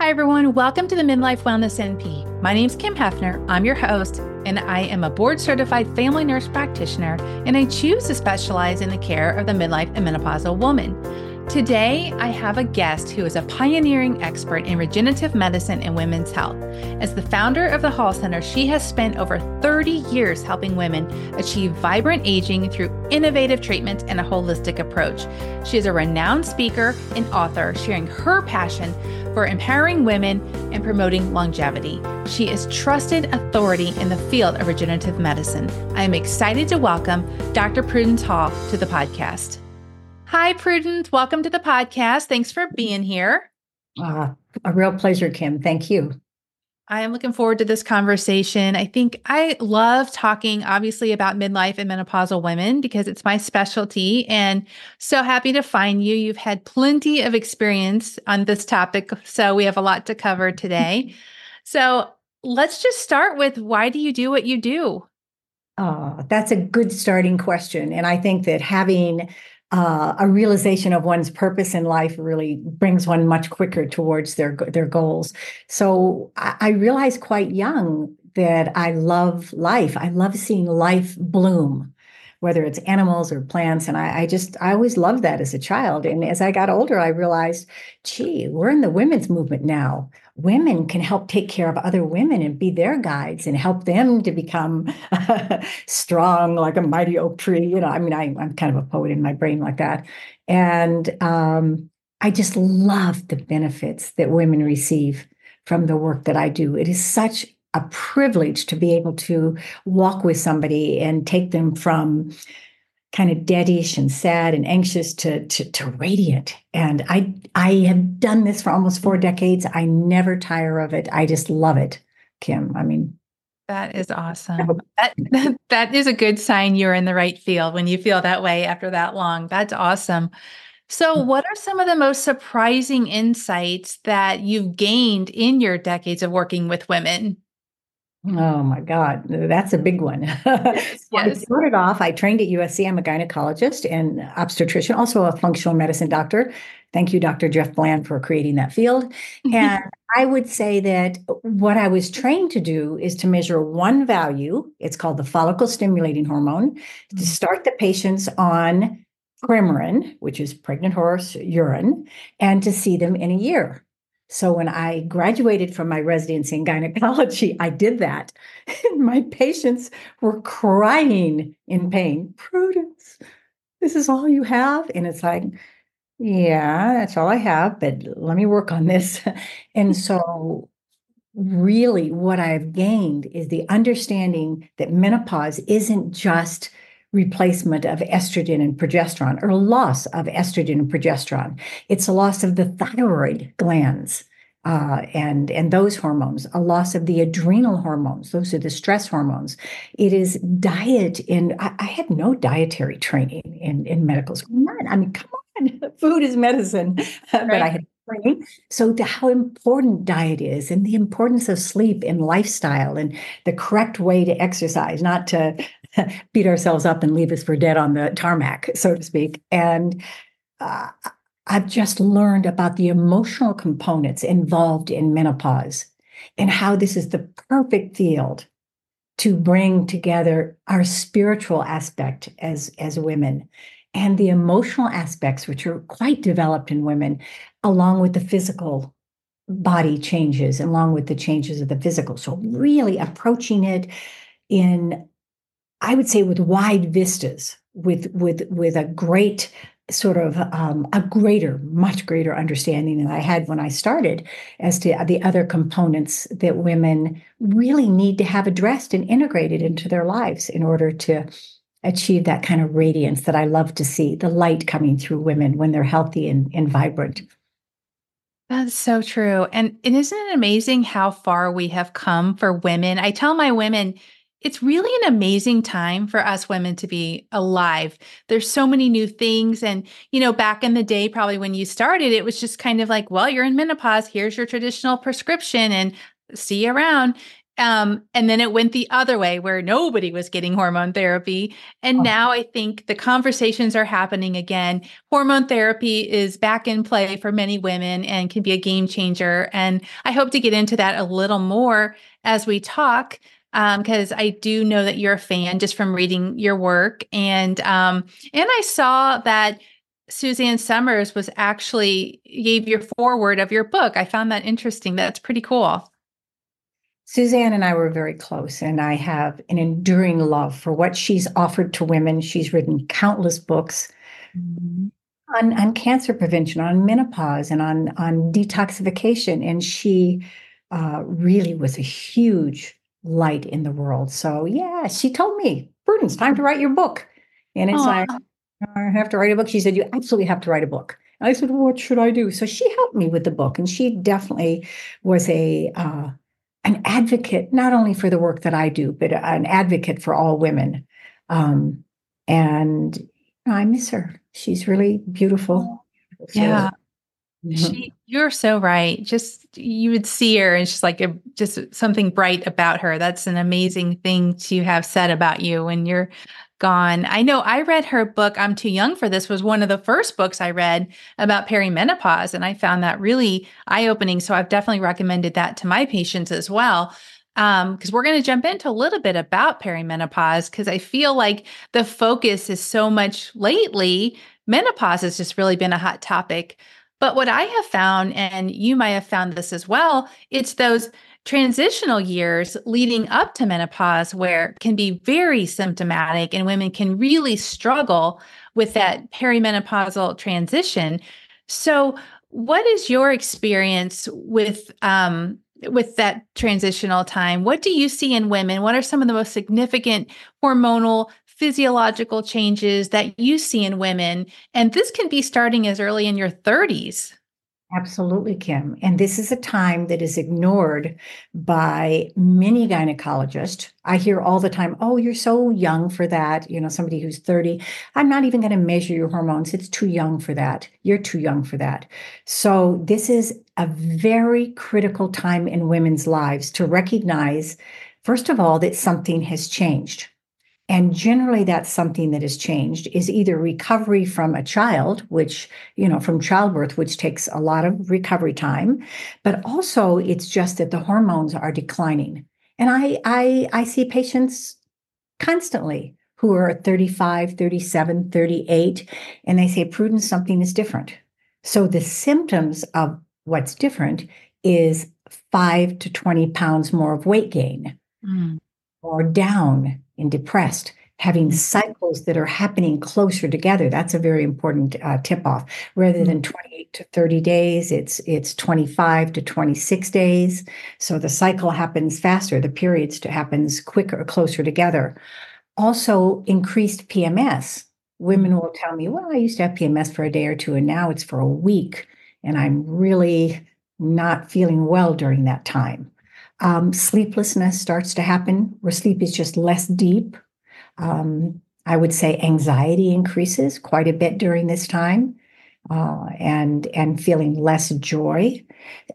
Hi, everyone. Welcome to the Midlife Wellness NP. My name is Kim Hefner. I'm your host, and I am a board-certified family nurse practitioner, and I choose to specialize in the care of the midlife and menopausal woman. Today, I have a guest who is a pioneering expert in regenerative medicine and women's health. As the founder of the Hall Center, she has spent over 30 years helping women achieve vibrant aging through innovative treatments and a holistic approach. She is a renowned speaker and author, sharing her passion for empowering women and promoting longevity. She is trusted authority in the field of regenerative medicine. I am excited to welcome Dr. Prudence Hall to the podcast. Hi, Prudence. Welcome to the podcast. Thanks for being here. A real pleasure, Kim. Thank you. I am looking forward to this conversation. I think I love talking, obviously, about midlife and menopausal women because it's my specialty, and so happy to find you. You've had plenty of experience on this topic, so we have a lot to cover today. So let's just start with, why do you do what you do? That's a good starting question. And I think that having a realization of one's purpose in life really brings one much quicker towards their goals. So I realized quite young that I love life. I love seeing life bloom, whether it's animals or plants. And I always loved that as a child. And as I got older, I realized, gee, we're in the women's movement now. Women can help take care of other women and be their guides and help them to become strong like a mighty oak tree. I'm kind of a poet in my brain like that. And I just love the benefits that women receive from the work that I do. It is such a privilege to be able to walk with somebody and take them from kind of deadish and sad and anxious to radiant. And I have done this for almost 4 decades. I never tire of it. I just love it, Kim. That is awesome. That is a good sign you're in the right field when you feel that way after that long. That's awesome. So what are some of the most surprising insights that you've gained in your decades of working with women? Oh my God, that's a big one. Yes. I started off, I trained at USC. I'm a gynecologist and obstetrician, also a functional medicine doctor. Thank you, Dr. Jeff Bland, for creating that field. And I would say that what I was trained to do is to measure one value. It's called the follicle stimulating hormone, to start the patients on Premarin, which is pregnant horse urine, and to see them in a year. So when I graduated from my residency in gynecology, I did that. And my patients were crying in pain. Prudence, this is all you have? And it's like, yeah, that's all I have, but let me work on this. And so really what I've gained is the understanding that menopause isn't just replacement of estrogen and progesterone, or loss of estrogen and progesterone. It's a loss of the thyroid glands and those hormones, a loss of the adrenal hormones. Those are the stress hormones. It is diet. And I had no dietary training in medical school. Come on, food is medicine. But I had training. So how important diet is, and the importance of sleep and lifestyle, and the correct way to exercise, not to beat ourselves up and leave us for dead on the tarmac, so to speak. And I've just learned about the emotional components involved in menopause and how this is the perfect field to bring together our spiritual aspect as women and the emotional aspects, which are quite developed in women, along with the physical body changes, along with the changes of the physical. So really approaching it in, I would say, with wide vistas, with a great sort of much greater understanding than I had when I started as to the other components that women really need to have addressed and integrated into their lives in order to achieve that kind of radiance that I love to see, the light coming through women when they're healthy and vibrant. That's so true. And isn't it amazing how far we have come for women? I tell my women, it's really an amazing time for us women to be alive. There's so many new things. And, back in the day, probably when you started, it was just kind of like, well, you're in menopause. Here's your traditional prescription and see you around. And then it went the other way where nobody was getting hormone therapy. And now I think the conversations are happening again. Hormone therapy is back in play for many women and can be a game changer. And I hope to get into that a little more as we talk, because I do know that you're a fan just from reading your work. And I saw that Suzanne Somers was actually gave your foreword of your book. I found that interesting. That's pretty cool. Suzanne and I were very close, and I have an enduring love for what she's offered to women. She's written countless books Mhm. on cancer prevention, on menopause, and on detoxification. And she really was a huge light in the world. So, yeah, she told me, Prudence, time to write your book. And it's like, Aw. I have to write a book. She said, you absolutely have to write a book. And I said, well, what should I do? So she helped me with the book. And she definitely was an advocate, not only for the work that I do, but an advocate for all women. And I miss her. She's really beautiful. Yeah. Mhm. You're so right. Just you would see her and she's like just something bright about her. That's an amazing thing to have said about you when you're gone. I know I read her book, I'm Too Young for This, was one of the first books I read about perimenopause. And I found that really eye-opening. So I've definitely recommended that to my patients as well. Because we're going to jump into a little bit about perimenopause, because I feel like the focus is so much lately. Menopause has just really been a hot topic. But what I have found, and you might have found this as well, it's those transitional years leading up to menopause where it can be very symptomatic and women can really struggle with that perimenopausal transition. So, what is your experience with that transitional time? What do you see in women? What are some of the most significant hormonal physiological changes that you see in women? And this can be starting as early in your 30s. Absolutely, Kim. And this is a time that is ignored by many gynecologists. I hear all the time, oh, you're so young for that. You know, somebody who's 30, I'm not even going to measure your hormones. It's too young for that. You're too young for that. So, this is a very critical time in women's lives to recognize, first of all, that something has changed. And generally, that's something that has changed is either recovery from a child, which, from childbirth, which takes a lot of recovery time, but also it's just that the hormones are declining. And I see patients constantly who are 35, 37, 38, and they say, Prudence, something is different. So the symptoms of what's different is 5 to 20 pounds more of weight gain Mm. or down and depressed, having cycles that are happening closer together. That's a very important tip off. Rather than 28 to 30 days, it's 25 to 26 days. So the cycle happens faster, the periods happens quicker, closer together. Also, increased PMS. Women will tell me, well, I used to have PMS for a day or two, and now it's for a week, and I'm really not feeling well during that time. Sleeplessness starts to happen where sleep is just less deep. I would say anxiety increases quite a bit during this time, and feeling less joy.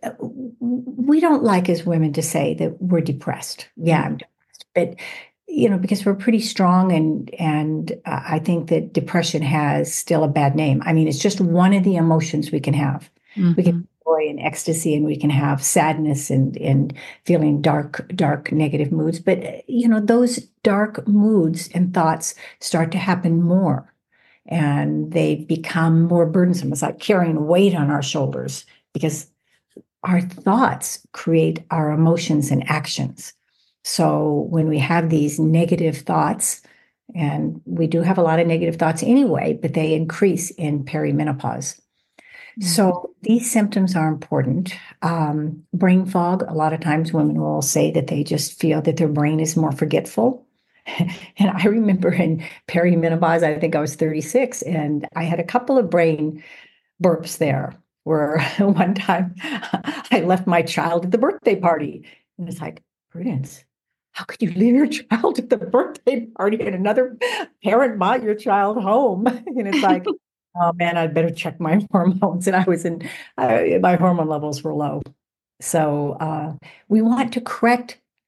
We don't like as women to say that we're depressed. Yeah, I'm depressed, but because we're pretty strong, and I think that depression has still a bad name. I mean, it's just one of the emotions we can have. We can Mm-hmm. have joy and ecstasy, and we can have sadness and feeling dark, negative moods. But those dark moods and thoughts start to happen more, and they become more burdensome. It's like carrying weight on our shoulders because our thoughts create our emotions and actions. So when we have these negative thoughts, and we do have a lot of negative thoughts anyway, but they increase in perimenopause. So these symptoms are important. Brain fog, a lot of times women will say that they just feel that their brain is more forgetful. And I remember in perimenopause, I think I was 36, and I had a couple of brain burps there where one time I left my child at the birthday party. And it's like, Prudence, how could you leave your child at the birthday party and another parent brought your child home? And it's like, oh man, I'd better check my hormones. And my hormone levels were low. So we want to correct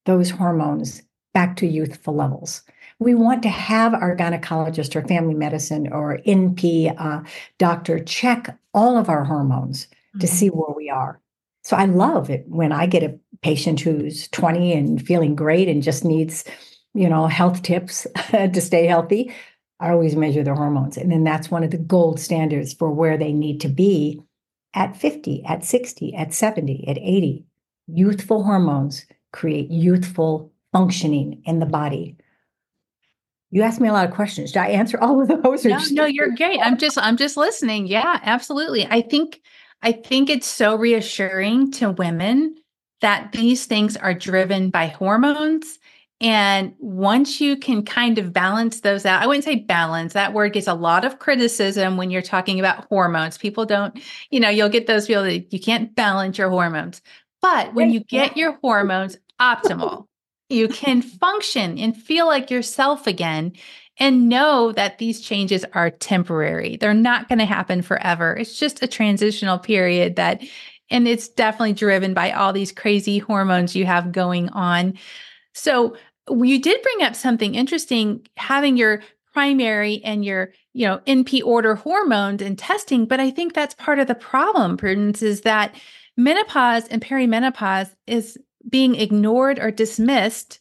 those hormones back to youthful levels. We want to have our gynecologist or family medicine or NP doctor check all of our hormones to see where we are. So I love it when I get a patient who's 20 and feeling great and just needs, health tips to stay healthy. I always measure their hormones. And then that's one of the gold standards for where they need to be at 50, at 60, at 70, at 80. Youthful hormones create youthful functioning in the body. You asked me a lot of questions. Did I answer all of those? No, you're great. I'm just listening. Yeah, absolutely. I think it's so reassuring to women that these things are driven by hormones. And once you can kind of balance those out, I wouldn't say balance, that word gets a lot of criticism when you're talking about hormones. People don't, you'll get those people that you can't balance your hormones. But when you get your hormones optimal, you can function and feel like yourself again and know that these changes are temporary. They're not going to happen forever. It's just a transitional period and it's definitely driven by all these crazy hormones you have going on. So you did bring up something interesting, having your primary and your, NP order hormones and testing. But I think that's part of the problem, Prudence, is that menopause and perimenopause is being ignored or dismissed,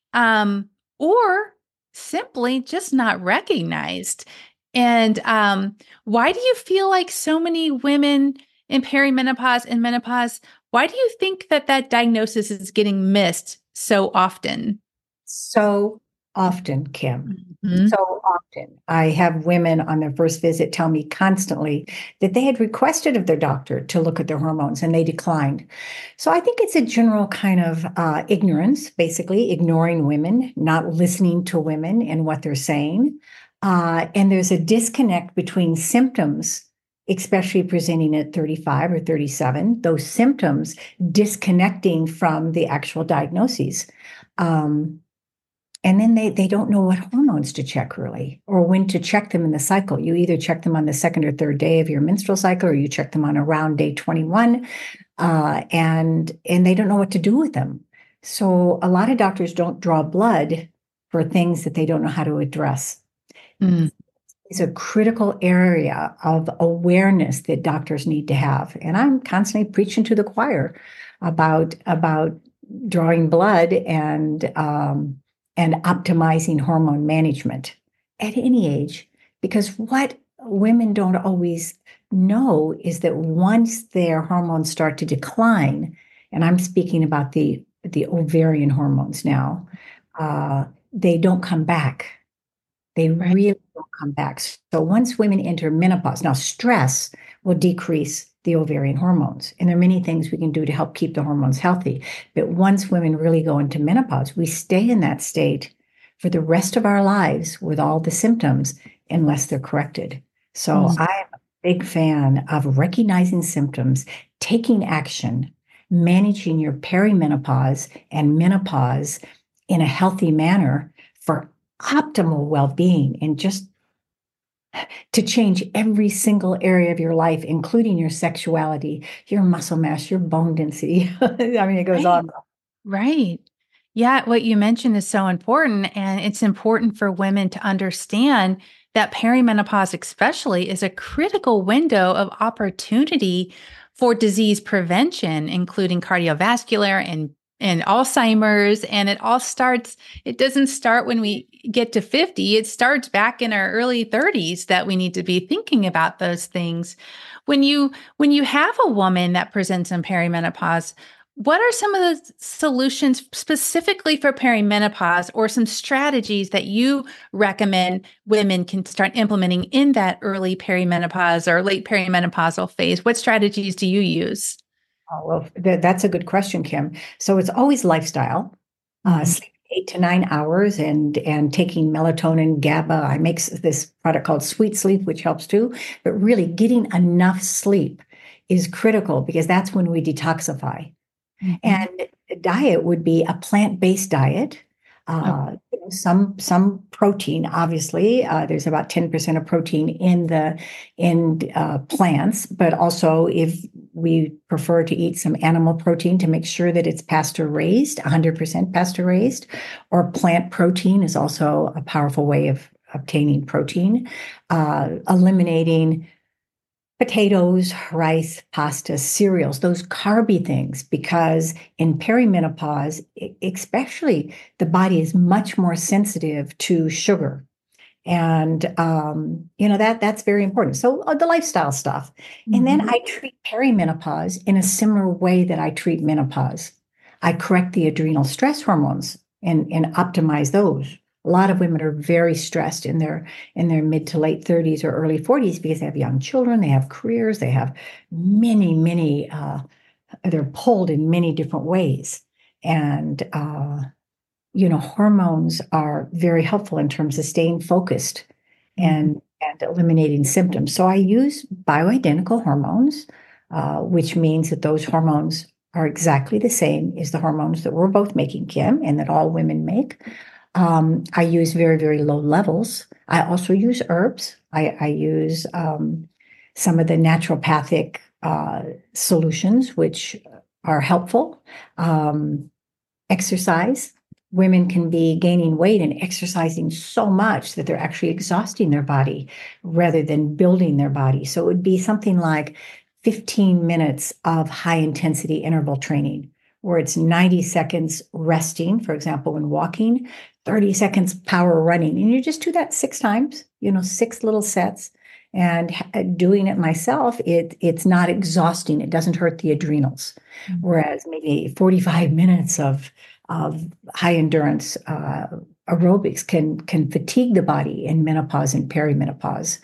or simply just not recognized. And why do you feel like so many women in perimenopause and menopause, why do you think that diagnosis is getting missed so often? So often, Kim. So often. I have women on their first visit tell me constantly that they had requested of their doctor to look at their hormones and they declined. So I think it's a general kind of ignorance, basically ignoring women, not listening to women and what they're saying. And there's a disconnect between symptoms, especially presenting at 35 or 37, those symptoms disconnecting from the actual diagnoses. And then they don't know what hormones to check really, or when to check them in the cycle. You either check them on the second or third day of your menstrual cycle, or you check them on around day 21, and they don't know what to do with them. So a lot of doctors don't draw blood for things that they don't know how to address. It's a critical area of awareness that doctors need to have. And I'm constantly preaching to the choir about drawing blood and optimizing hormone management at any age, because what women don't always know is that once their hormones start to decline, and I'm speaking about the ovarian hormones now, they don't come back. They really don't come back. So once women enter menopause, now stress will decrease the ovarian hormones. And there are many things we can do to help keep the hormones healthy. But once women really go into menopause, we stay in that state for the rest of our lives with all the symptoms unless they're corrected. So I'm a big fan of recognizing symptoms, taking action, managing your perimenopause and menopause in a healthy manner for optimal well-being, and just to change every single area of your life, including your sexuality, your muscle mass, your bone density. I mean, it goes on. Right. Yeah, what you mentioned is so important. And it's important for women to understand that perimenopause, especially, is a critical window of opportunity for disease prevention, including cardiovascular and Alzheimer's. And it doesn't start when we get to 50. It starts back in our early 30s that we need to be thinking about those things. When you have a woman that presents in perimenopause, what are some of the solutions specifically for perimenopause, or some strategies that you recommend women can start implementing in that early perimenopause or late perimenopausal phase? What strategies do you use? Oh, well, that's a good question, Kim. So it's always lifestyle, sleep 8 to 9 hours, and taking melatonin, GABA. I make this product called Sweet Sleep, which helps too. But really, getting enough sleep is critical, because that's when we detoxify. And diet would be a plant-based diet. Some protein, obviously. There's about 10% of protein in plants, but also if we prefer to eat some animal protein to make sure that it's pasture raised, 100% pasture raised, or plant protein is also a powerful way of obtaining protein. Eliminating potatoes, rice, pasta, cereals, those carby things, because in perimenopause, especially, the body is much more sensitive to sugar. And that's very important. So the lifestyle stuff. And then I treat perimenopause in a similar way that I treat menopause. I correct the adrenal stress hormones and optimize those. A lot of women are very stressed in their mid to late 30s or early 40s because they have young children, they have careers, they have many, they're pulled in many different ways. And, hormones are very helpful in terms of staying focused and eliminating symptoms. So I use bioidentical hormones, which means that those hormones are exactly the same as the hormones that we're both making, Kim, and that all women make. I use very, very low levels. I also use herbs. I use some of the naturopathic solutions, which are helpful. Exercise. Women can be gaining weight and exercising so much that they're actually exhausting their body rather than building their body. So it would be something like 15 minutes of high intensity interval training, where it's 90 seconds resting, for example, when walking, 30 seconds power running. And you just do that 6 times, 6 little sets. And doing it myself, it's not exhausting. It doesn't hurt the adrenals. Whereas maybe 45 minutes of high endurance aerobics can fatigue the body in menopause and perimenopause.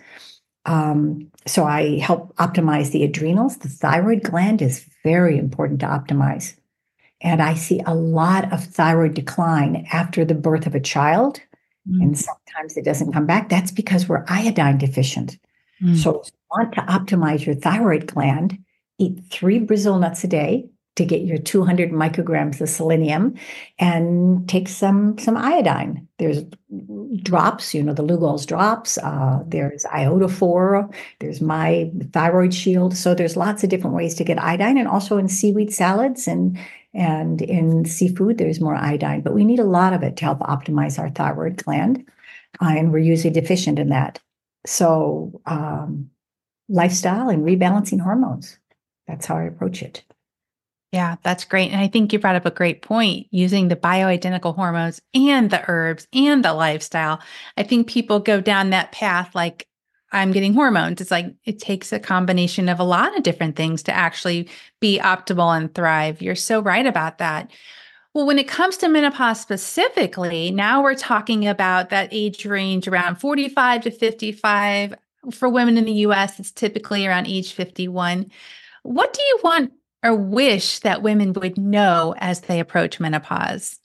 So I help optimize the adrenals. The thyroid gland is very important to optimize. And I see a lot of thyroid decline after the birth of a child. And sometimes it doesn't come back. That's because we're iodine deficient. So if you want to optimize your thyroid gland, eat 3 Brazil nuts a day to get your 200 micrograms of selenium, and take some iodine. There's drops, the Lugol's drops. There's iodophor. There's my thyroid shield. So there's lots of different ways to get iodine, and also in seaweed salads and in seafood, there's more iodine. But we need a lot of it to help optimize our thyroid gland, and we're usually deficient in that. So lifestyle and rebalancing hormones. That's how I approach it. Yeah, that's great. And I think you brought up a great point, using the bioidentical hormones and the herbs and the lifestyle. I think people go down that path like, I'm getting hormones. It's like it takes a combination of a lot of different things to actually be optimal and thrive. You're so right about that. Well, when it comes to menopause specifically, now we're talking about that age range around 45 to 55. For women in the US, it's typically around age 51. What do you want or wish that women would know as they approach menopause?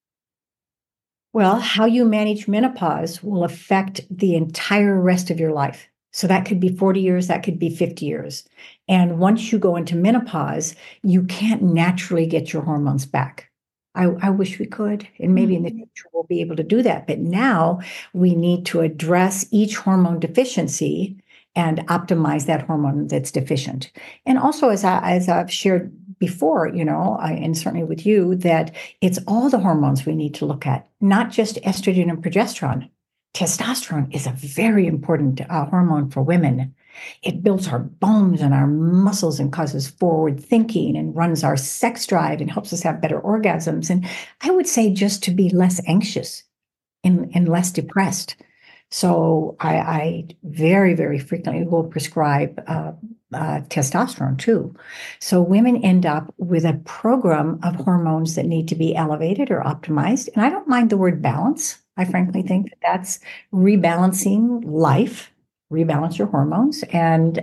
Well, how you manage menopause will affect the entire rest of your life. So that could be 40 years, that could be 50 years. And once you go into menopause, you can't naturally get your hormones back. I wish we could, and maybe in the future we'll be able to do that. But now we need to address each hormone deficiency and optimize that hormone that's deficient. And also, as I've shared before, and certainly with you, that it's all the hormones we need to look at, not just estrogen and progesterone. Testosterone is a very important hormone for women. It builds our bones and our muscles and causes forward thinking and runs our sex drive and helps us have better orgasms. And I would say just to be less anxious and less depressed. So I very, very frequently will prescribe testosterone too. So women end up with a program of hormones that need to be elevated or optimized. And I don't mind the word balance. I frankly think that that's rebalancing life, rebalance your hormones. And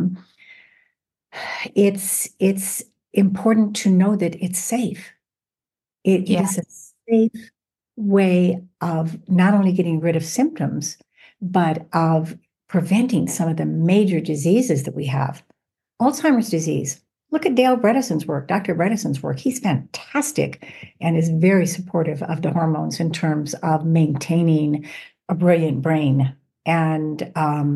it's important to know that it's safe. It is a safe way of not only getting rid of symptoms, but of preventing some of the major diseases that we have. Alzheimer's disease, Look at Dale Bredesen's work, Dr. Bredesen's work. He's fantastic and is very supportive of the hormones in terms of maintaining a brilliant brain. And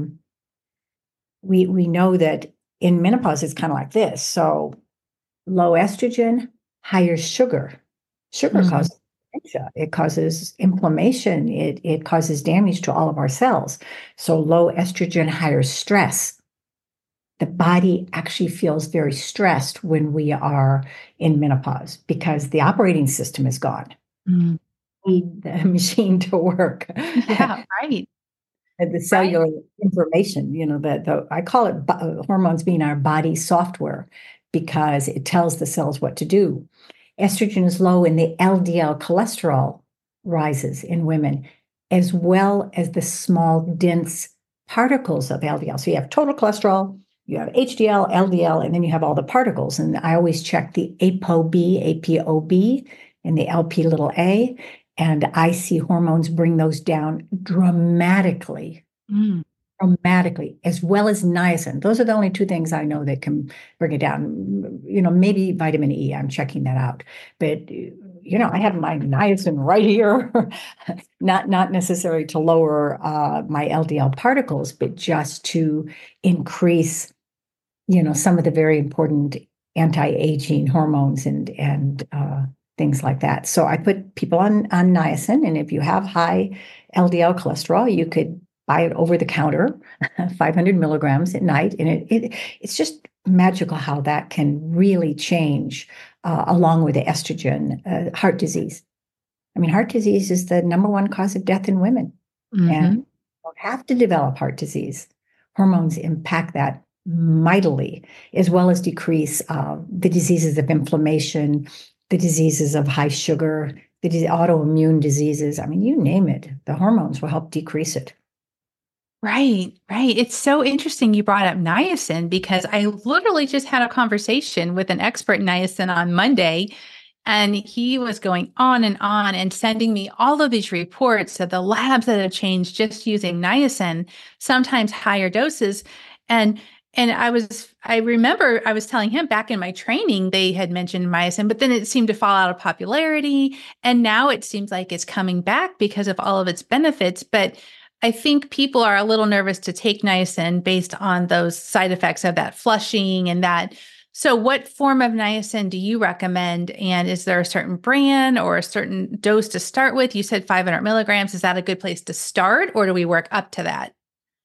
we know that in menopause, it's kind of like this. So low estrogen, higher sugar. Sugar causes dementia. It causes inflammation. It causes damage to all of our cells. So low estrogen, higher stress. The body actually feels very stressed when we are in menopause because the operating system is gone. Mm. We need the machine to work. Yeah, right. And the cellular information, I call it hormones being our body software because it tells the cells what to do. Estrogen is low and the LDL cholesterol rises in women, as well as the small, dense particles of LDL. So you have total cholesterol, you have HDL, LDL, and then you have all the particles. And I always check the ApoB, and the LP little a. And I see hormones bring those down dramatically, as well as niacin. Those are the only two things I know that can bring it down. Maybe vitamin E, I'm checking that out. But, I have my niacin right here, not necessarily to lower my LDL particles, but just to increase, some of the very important anti-aging hormones and things like that. So I put people on niacin, and if you have high LDL cholesterol, you could buy it over the counter, 500 milligrams at night, and it's just magical how that can really change, along with the estrogen, heart disease. I mean, heart disease is the number one cause of death in women, and you don't have to develop heart disease. Hormones impact that mightily, as well as decrease the diseases of inflammation, the diseases of high sugar, the autoimmune diseases. I mean, you name it, the hormones will help decrease it. Right. It's so interesting you brought up niacin because I literally just had a conversation with an expert in niacin on Monday, and he was going on and sending me all of these reports of the labs that have changed just using niacin, sometimes higher doses. And I remember I was telling him back in my training, they had mentioned niacin, but then it seemed to fall out of popularity. And now it seems like it's coming back because of all of its benefits. But I think people are a little nervous to take niacin based on those side effects of that flushing and that. So what form of niacin do you recommend? And is there a certain brand or a certain dose to start with? You said 500 milligrams. Is that a good place to start, or do we work up to that?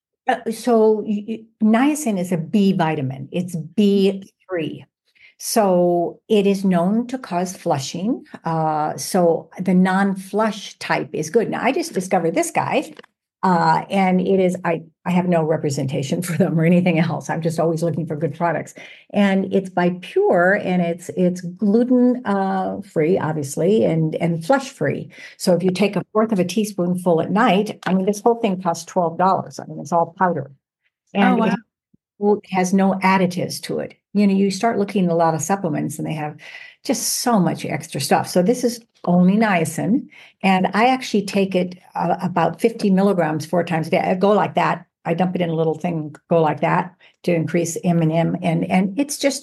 So niacin is a B vitamin. It's B3. So it is known to cause flushing. So the non-flush type is good. Now, I just discovered this guy, and it is, I have no representation for them or anything else. I'm just always looking for good products. And it's by Pure, and it's gluten free, obviously, and flush free. So if you take a fourth of a teaspoonful at night, I mean, this whole thing costs $12. I mean, it's all powder. And it has no additives to it. You start looking at a lot of supplements and they have just so much extra stuff. So this is only niacin. And I actually take it about 50 milligrams 4 times a day. I go like that. I dump it in a little thing, go like that to increase M&M. And it's just,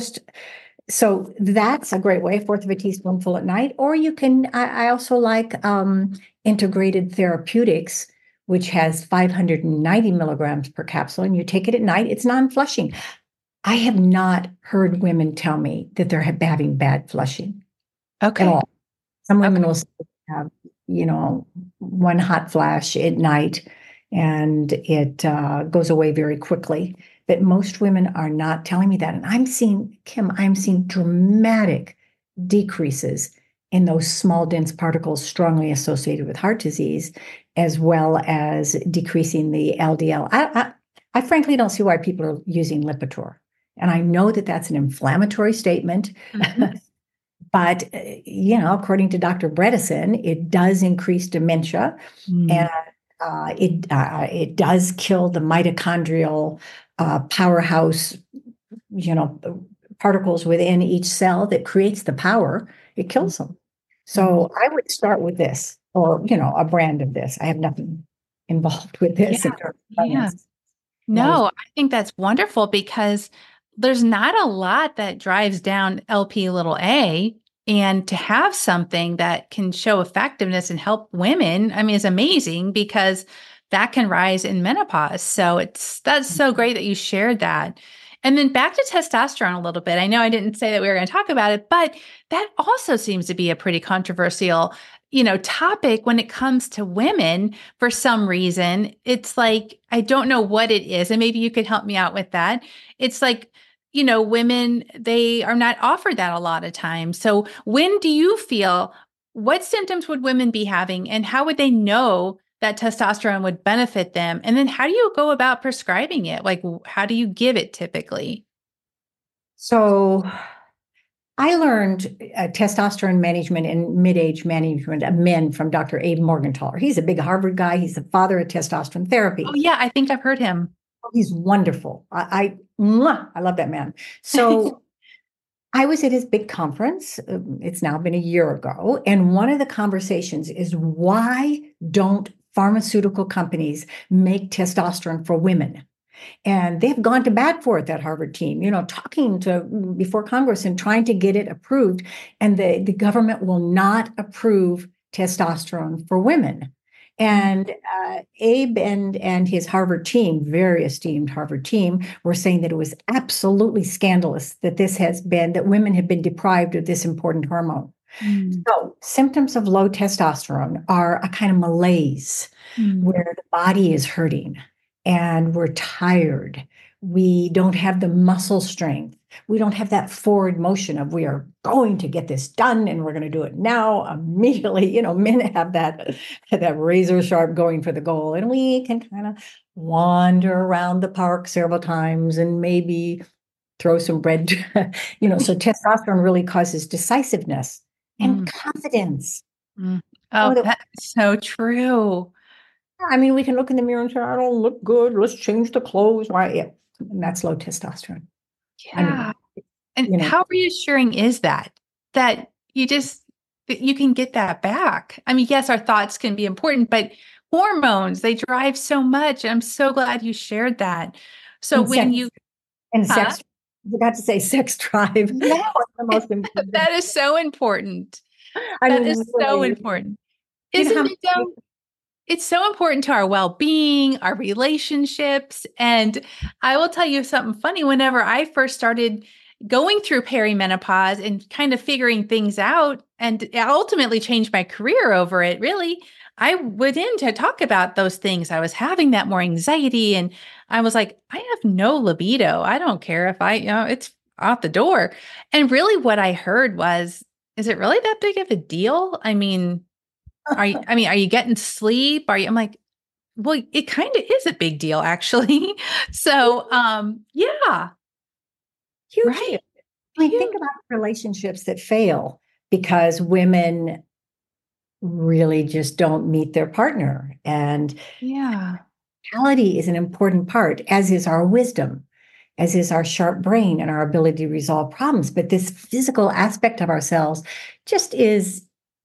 so that's a great way, 1/4 of a teaspoonful at night. Or you can, I also like Integrated Therapeutics, which has 590 milligrams per capsule, and you take it at night. It's non-flushing. I have not heard women tell me that they're having bad flushing. Okay. At all. Some women will have, one hot flash at night, and it goes away very quickly. But most women are not telling me that. And I'm seeing dramatic decreases in those small, dense particles strongly associated with heart disease, as well as decreasing the LDL. I frankly don't see why people are using Lipitor. And I know that that's an inflammatory statement. But, according to Dr. Bredesen, it does increase dementia, and it does kill the mitochondrial powerhouse, particles within each cell that creates the power. It kills them. So I would start with this, or, a brand of this. I have nothing involved with this. Yeah. No, I think that's wonderful because there's not a lot that drives down LP little a. And to have something that can show effectiveness and help women, I mean, is amazing because that can rise in menopause. So that's so great that you shared that. And then back to testosterone a little bit. I know I didn't say that we were going to talk about it, but that also seems to be a pretty controversial, topic when it comes to women for some reason. It's like, I don't know what it is. And maybe you could help me out with that. It's like, women, they are not offered that a lot of times. So when do you feel, what symptoms would women be having and how would they know that testosterone would benefit them? And then how do you go about prescribing it? Like, how do you give it typically? So I learned testosterone management and mid-age management of men from Dr. Abe Morgentaler. He's a big Harvard guy. He's the father of testosterone therapy. Oh, yeah, I think I've heard him. He's wonderful. I love that man. So I was at his big conference. It's now been a year ago. And one of the conversations is, why don't pharmaceutical companies make testosterone for women? And they've gone to bat for it, that Harvard team, talking to before Congress and trying to get it approved. And the government will not approve testosterone for women. And Abe and his Harvard team, very esteemed Harvard team, were saying that it was absolutely scandalous that that women have been deprived of this important hormone. So symptoms of low testosterone are a kind of malaise where the body is hurting and we're tired. We don't have the muscle strength. We don't have that forward motion of, we are going to get this done and we're going to do it now immediately. Men have that razor sharp going for the goal, and we can kind of wander around the park several times and maybe throw some bread. So testosterone really causes decisiveness and confidence. Oh, that's so true. I mean, we can look in the mirror and say, I don't look good. Let's change the clothes. Right? Yeah. And that's low testosterone. Yeah. And how reassuring is that you can get that back? I mean, yes, our thoughts can be important, but hormones, they drive so much. I'm so glad you shared that. So sex, I forgot to say sex drive. Yeah. The most important. That is so important. So important. Isn't it though? It's so important to our well-being, our relationships. And I will tell you something funny. Whenever I first started going through perimenopause and kind of figuring things out, and I ultimately changed my career over it, really, I went in to talk about those things. I was having that more anxiety and I was like, I have no libido. I don't care if it's out the door. And really what I heard was, is it really that big of a deal? I mean, are you getting sleep? I'm like, well, it kind of is a big deal, actually. So, yeah. Huge. Right. I mean, think about relationships that fail because women really just don't meet their partner. And mentality is an important part, as is our wisdom, as is our sharp brain and our ability to resolve problems. But this physical aspect of ourselves just is,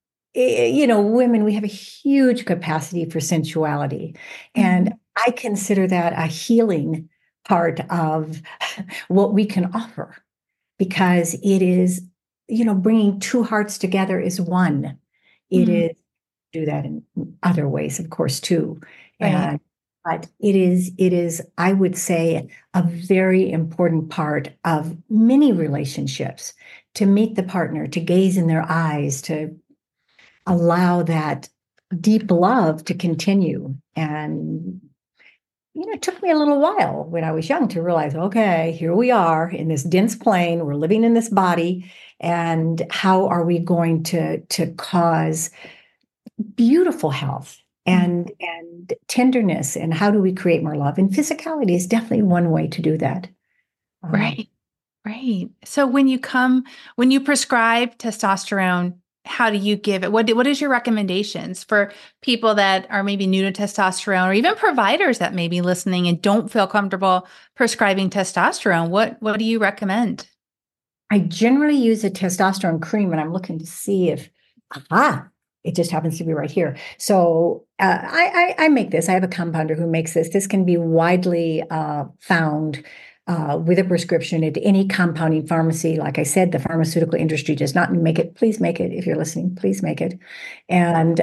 women, we have a huge capacity for sensuality. And I consider that a healing part of what we can offer, because it is, bringing two hearts together is one. It is do that in other ways, of course, too. Right. But it is, I would say, a very important part of many relationships, to meet the partner, to gaze in their eyes, to allow that deep love to continue. And, it took me a little while when I was young to realize, okay, here we are in this dense plane, we're living in this body, and how are we going to cause beautiful health and tenderness, and how do we create more love? And physicality is definitely one way to do that. Right. So when you prescribe testosterone, how do you give it? What is your recommendations for people that are maybe new to testosterone, or even providers that may be listening and don't feel comfortable prescribing testosterone? What do you recommend? I generally use a testosterone cream, and I'm looking to see if, it just happens to be right here. So I make this. I have a compounder who makes this. This can be widely found with a prescription at any compounding pharmacy. Like I said, the pharmaceutical industry does not make it. Please make it. If you're listening, please make it. And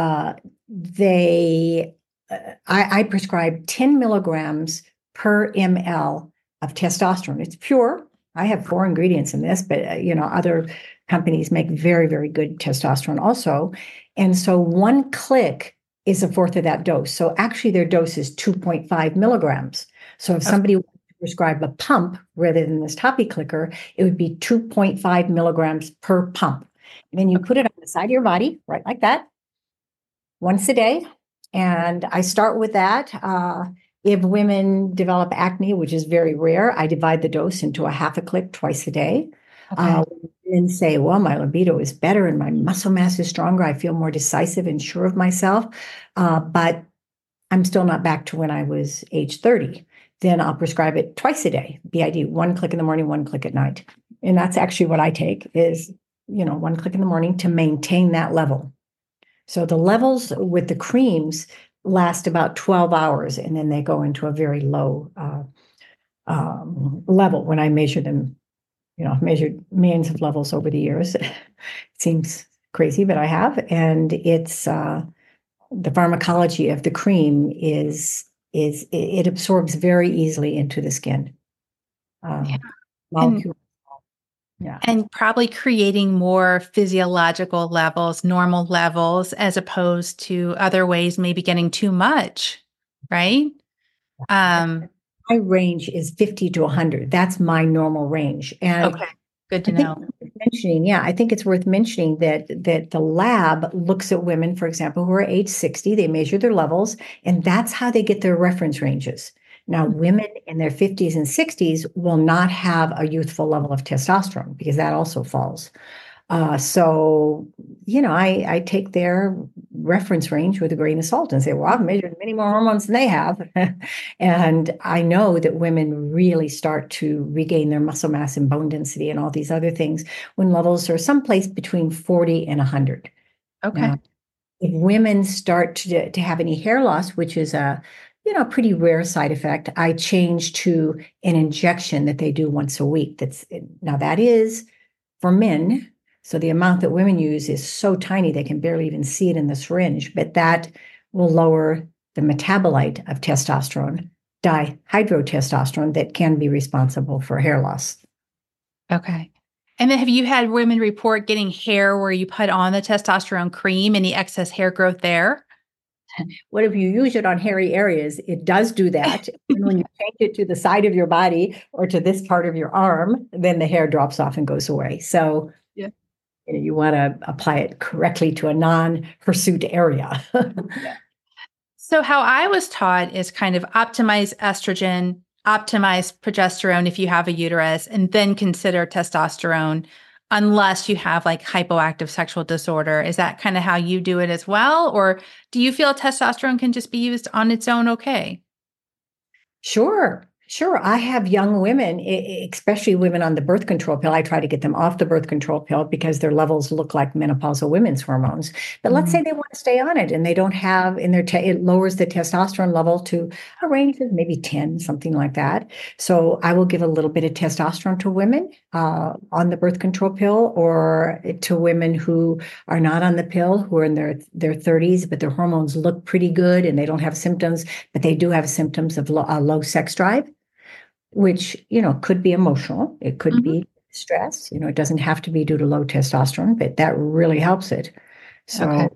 I prescribe 10 milligrams per ml of testosterone. It's pure. I have 4 ingredients in this, but other companies make very, very good testosterone also. And so 1 click is a fourth of that dose. So actually their dose is 2.5 milligrams. So if somebody wants to prescribe a pump rather than this toppy clicker, it would be 2.5 milligrams per pump. And then you put it on the side of your body, right like that, once a day. And I start with that. If women develop acne, which is very rare, I divide the dose into a half a click twice a day. Okay. And say, well, my libido is better and my muscle mass is stronger. I feel more decisive and sure of myself. But I'm still not back to when I was age 30. Then I'll prescribe it twice a day, BID, 1 click in the morning, 1 click at night. And that's actually what I take is, 1 click in the morning to maintain that level. So the levels with the creams last about 12 hours, and then they go into a very low level when I measure them. I've measured millions of levels over the years. It seems crazy, but I have. And it's the pharmacology of the cream is it absorbs very easily into the skin. Yeah. Molecule. Yeah. And probably creating more physiological levels, normal levels, as opposed to other ways, maybe getting too much, right? My range is 50 to 100. That's my normal range. And okay, good to know. I think it's worth mentioning that the lab looks at women, for example, who are age 60. They measure their levels, and that's how they get their reference ranges. Now, women in their 50s and 60s will not have a youthful level of testosterone because that also falls. So, I take their reference range with a grain of salt and say, well, I've measured many more hormones than they have. And I know that women really start to regain their muscle mass and bone density and all these other things when levels are someplace between 40 and 100. Okay. Now, if women start to have any hair loss, which is a pretty rare side effect, I change to an injection that they do once a week. That is for men. So the amount that women use is so tiny, they can barely even see it in the syringe, but that will lower the metabolite of testosterone, dihydrotestosterone, that can be responsible for hair loss. Okay. And then have you had women report getting hair where you put on the testosterone cream, any excess hair growth there? What if you use it on hairy areas? It does do that. And when you change it to the side of your body or to this part of your arm, then the hair drops off and goes away. So yeah. You want to apply it correctly to a non-pursuit area. Yeah. So how I was taught is kind of optimize estrogen, optimize progesterone if you have a uterus, and then consider testosterone unless you have like hypoactive sexual disorder. Is that kind of how you do it as well? Or do you feel testosterone can just be used on its own okay? Sure. I have young women, especially women on the birth control pill. I try to get them off the birth control pill because their levels look like menopausal women's hormones. But let's say they want to stay on it and they don't have in their, it lowers the testosterone level to a range of maybe 10, something like that. So I will give a little bit of testosterone to women on the birth control pill, or to women who are not on the pill, who are in their 30s, but their hormones look pretty good and they don't have symptoms, but they do have symptoms of low sex drive, which, could be emotional. It could be stress. It doesn't have to be due to low testosterone, but that really helps it. So, okay.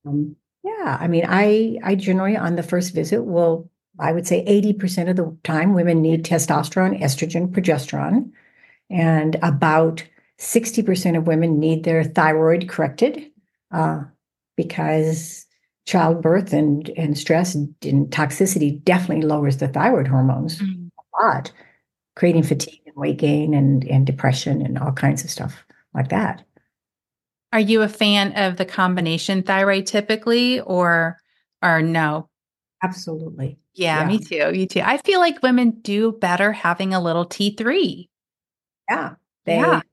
I generally on the first visit I would say 80% of the time women need testosterone, estrogen, progesterone, and about 60% of women need their thyroid corrected because childbirth and stress and toxicity definitely lowers the thyroid hormones a lot, creating fatigue and weight gain and depression and all kinds of stuff like that. Are you a fan of the combination thyroid typically or no? Absolutely. Yeah, me too. Me too. I feel like women do better having a little T3. Yeah. Yeah.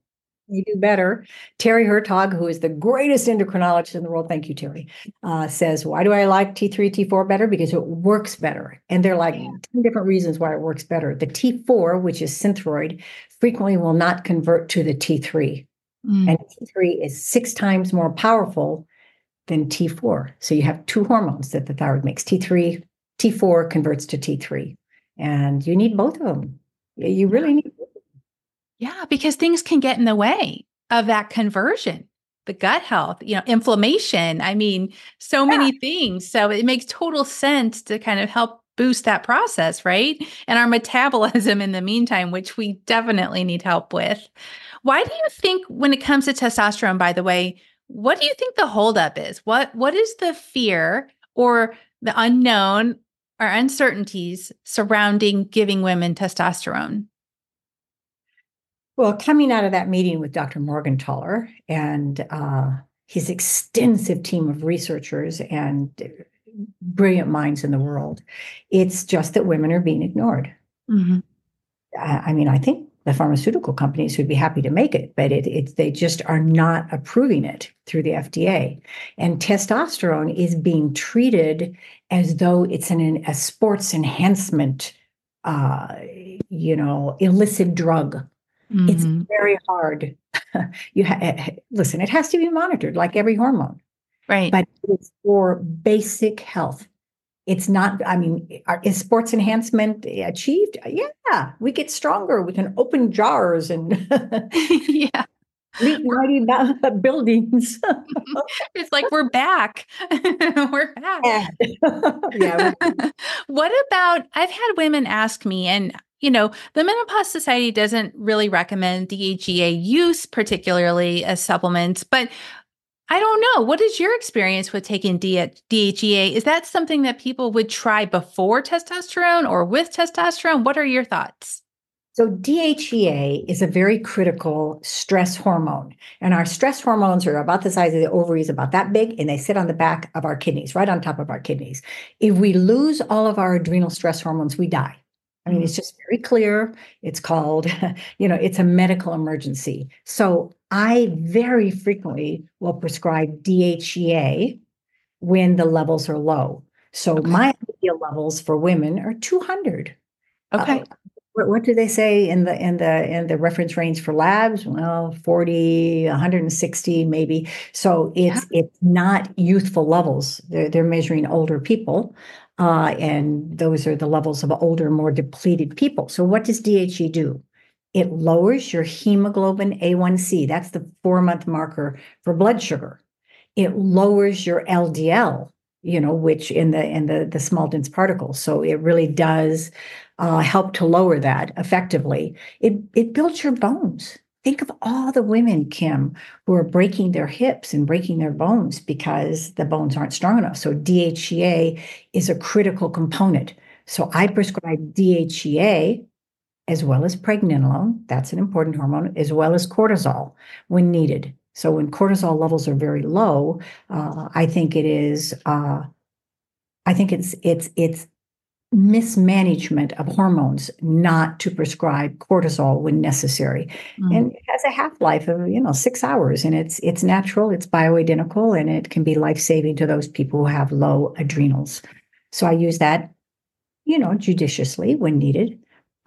You do better. Terry Hertog, who is the greatest endocrinologist in the world, thank you, Terry, says, why do I like T3, T4 better? Because it works better. And there are like 10 different reasons why it works better. The T4, which is Synthroid, frequently will not convert to the T3. And T3 is 6 times more powerful than T4. So you have 2 hormones that the thyroid makes. T3, T4 converts to T3. And you need both of them. You really need both. Yeah, because things can get in the way of that conversion, the gut health, inflammation. I mean, so many things. So it makes total sense to kind of help boost that process, right? And our metabolism in the meantime, which we definitely need help with. Why do you think when it comes to testosterone, by the way, what do you think the holdup is? What is the fear or the unknown or uncertainties surrounding giving women testosterone? Well, coming out of that meeting with Dr. Morgentaler and his extensive team of researchers and brilliant minds in the world, it's just that women are being ignored. Mm-hmm. I mean, I think the pharmaceutical companies would be happy to make it, but they just are not approving it through the FDA. And testosterone is being treated as though it's a sports enhancement, illicit drug. Mm-hmm. It's very hard. Listen, it has to be monitored like every hormone. Right. But it's for basic health. It's not, I mean, is sports enhancement achieved? Yeah, we get stronger. We can open jars and yeah. meet mighty buildings. It's like we're back. We're back. Yeah. What about, I've had women ask me, and the Menopause Society doesn't really recommend DHEA use, particularly as supplements, but I don't know. What is your experience with taking DHEA? Is that something that people would try before testosterone or with testosterone? What are your thoughts? So DHEA is a very critical stress hormone. And our stress hormones are about the size of the ovaries, about that big, and they sit on the back of our kidneys, right on top of our kidneys. If we lose all of our adrenal stress hormones, we die. I mean, it's just very clear. It's called, it's a medical emergency. So I very frequently will prescribe DHEA when the levels are low. So my ideal levels for women are 200. Okay. What do they say in the reference range for labs? Well, 40, 160 maybe. So it's not youthful levels. They're measuring older people. And those are the levels of older, more depleted people. So what does DHEA do? It lowers your hemoglobin A1C. That's the 4-month marker for blood sugar. It lowers your LDL, which in the small dense particles. So it really does help to lower that effectively. It builds your bones. Think of all the women, Kim, who are breaking their hips and breaking their bones because the bones aren't strong enough. So DHEA is a critical component. So I prescribe DHEA as well as pregnenolone, that's an important hormone, as well as cortisol when needed. So when cortisol levels are very low, I think it is. I think it's mismanagement of hormones not to prescribe cortisol when necessary. And it has a half-life of 6 hours, and it's natural, it's bioidentical, and it can be life-saving to those people who have low adrenals. So I use that judiciously when needed.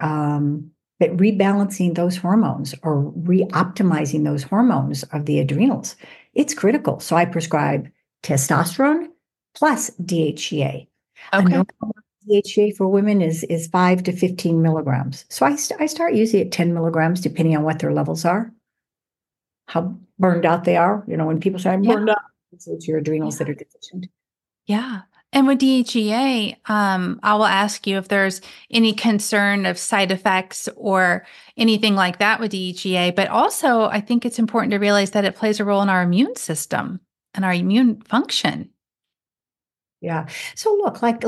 But rebalancing those hormones or re-optimizing those hormones of the adrenals, it's critical. So I prescribe testosterone plus DHEA. Okay. DHEA for women is 5 to 15 milligrams. So I start using it 10 milligrams, depending on what their levels are, how burned out they are. When people say I'm burned out, it's your adrenals that are deficient. Yeah. And with DHEA, I will ask you if there's any concern of side effects or anything like that with DHEA. But also, I think it's important to realize that it plays a role in our immune system and our immune function. Yeah. So look, like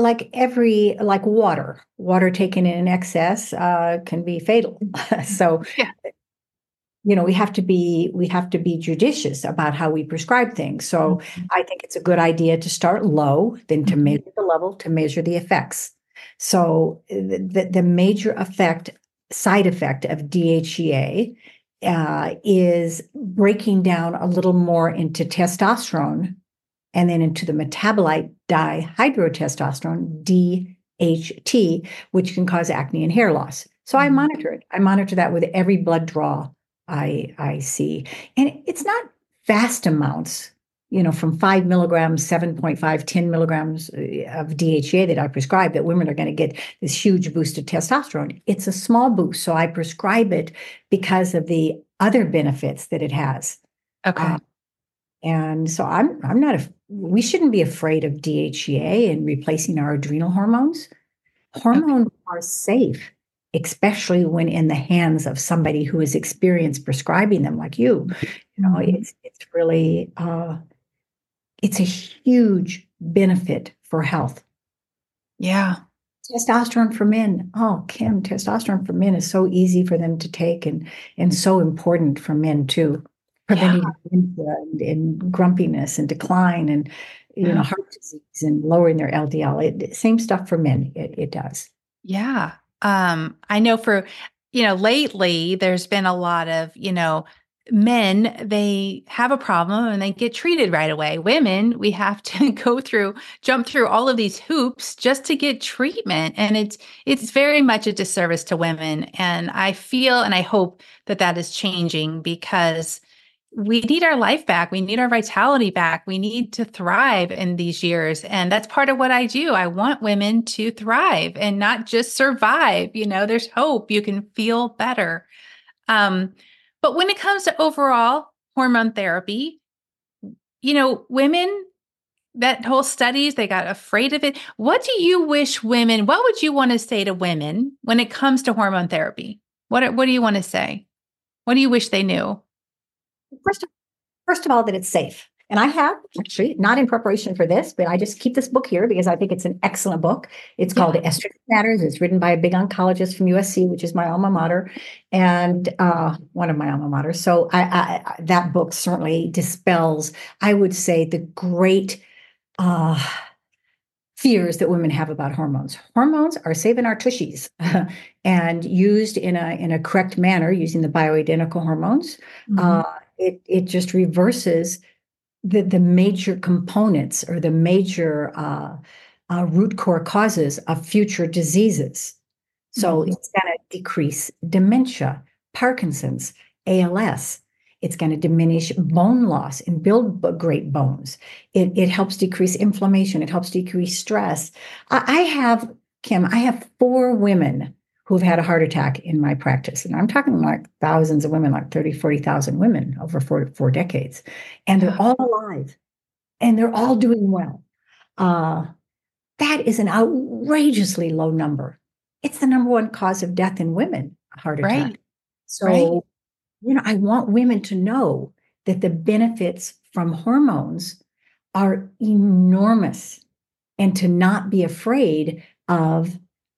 water taken in excess can be fatal. So we have to be judicious about how we prescribe things. So I think it's a good idea to start low, then to measure the level, to measure the effects. So the major side effect of DHEA is breaking down a little more into testosterone and then into the metabolite dihydrotestosterone, DHT, which can cause acne and hair loss. So I monitor it. I monitor that with every blood draw I see. And it's not vast amounts, from 5 milligrams, 7.5, 10 milligrams of DHEA that I prescribe, that women are going to get this huge boost of testosterone. It's a small boost. So I prescribe it because of the other benefits that it has. Okay. And so we shouldn't be afraid of DHEA and replacing our adrenal hormones. Hormones are safe, especially when in the hands of somebody who has experienced prescribing them like you. It's really, it's a huge benefit for health. Yeah. Testosterone for men. Oh, Kim, testosterone for men is so easy for them to take and so important for men too. Preventing dementia and grumpiness and decline and heart disease and lowering their LDL. Same stuff for men. It does. Yeah. I know lately there's been a lot of, men, they have a problem and they get treated right away. Women, we have to jump through all of these hoops just to get treatment. And it's very much a disservice to women. And I feel and I hope that is changing, because we need our life back. We need our vitality back. We need to thrive in these years. And that's part of what I do. I want women to thrive and not just survive. There's hope. You can feel better. But when it comes to overall hormone therapy, women, that whole studies, they got afraid of it. What do you wish what would you want to say to women when it comes to hormone therapy? What do you want to say? What do you wish they knew? First of all, that it's safe. And I have actually, not in preparation for this, but I just keep this book here because I think it's an excellent book. It's called Estrogen Matters. It's written by a big oncologist from USC, which is my alma mater, and one of my alma maters. So that book certainly dispels, I would say, the great fears that women have about hormones. Hormones are saving our tushies and used in a correct manner, using the bioidentical hormones. It just reverses the major components or the major root core causes of future diseases. So it's going to decrease dementia, Parkinson's, ALS. It's going to diminish bone loss and build great bones. It helps decrease inflammation. It helps decrease stress. Kim, I have 4 women who've had a heart attack in my practice. And I'm talking like thousands of women, like 30, 40,000 women over 4 decades. And they're all alive and they're all doing well. That is an outrageously low number. It's the number 1 cause of death in women, a heart attack. Right. So, I want women to know that the benefits from hormones are enormous, and to not be afraid of